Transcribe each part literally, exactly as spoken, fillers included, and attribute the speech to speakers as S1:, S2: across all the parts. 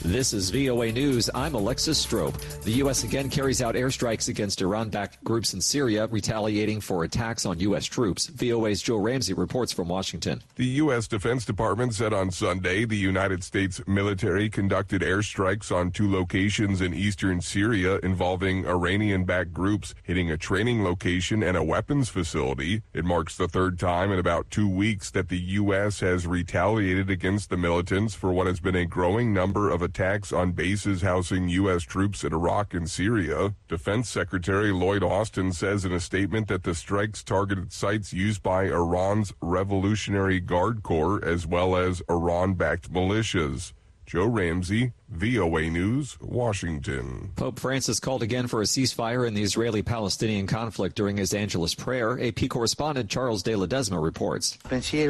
S1: This is V O A News. I'm Alexis Strope. The U S again carries out airstrikes against Iran-backed groups in Syria, retaliating for attacks on U S troops. V O A's Joe Ramsey reports from Washington.
S2: The U S Defense Department said on Sunday the United States military conducted airstrikes on two locations in eastern Syria involving Iranian-backed groups, hitting a training location and a weapons facility. It marks the third time in about two weeks that the U S has retaliated against the militants for what has been a growing number of attacks on bases housing U S troops in Iraq and Syria. Defense Secretary Lloyd Austin says in a statement that the strikes targeted sites used by Iran's Revolutionary Guard Corps as well as Iran-backed militias. Joe Ramsey, V O A News, Washington.
S1: Pope Francis called again for a ceasefire in the Israeli-Palestinian conflict during his Angelus prayer. A P correspondent Charles De Ledesma reports.
S3: In his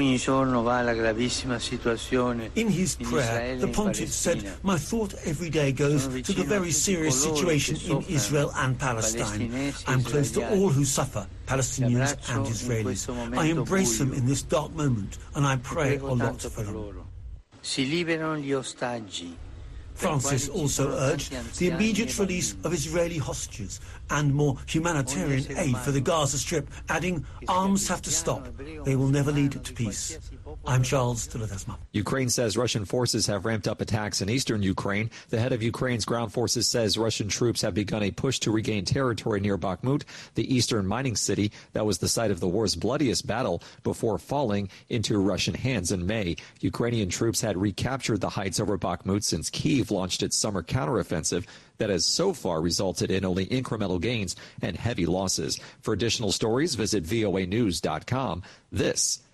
S3: prayer, the pontiff said, "My thought every day goes to the very serious situation in Israel and Palestine. I'm close to all who suffer, Palestinians and Israelis. I embrace them in this dark moment, and I pray a lot for them." Francis also urged the immediate release of Israeli hostages and more humanitarian aid for the Gaza Strip, adding, "Arms have to stop. They will never lead to peace." I'm Charles de Ledesma.
S1: Ukraine says Russian forces have ramped up attacks in eastern Ukraine. The head of Ukraine's ground forces says Russian troops have begun a push to regain territory near Bakhmut, the eastern mining city that was the site of the war's bloodiest battle before falling into Russian hands in May. Ukrainian troops had recaptured the heights over Bakhmut since Kyiv launched its summer counteroffensive that has so far resulted in only incremental gains and heavy losses. For additional stories, visit V O A news dot com. This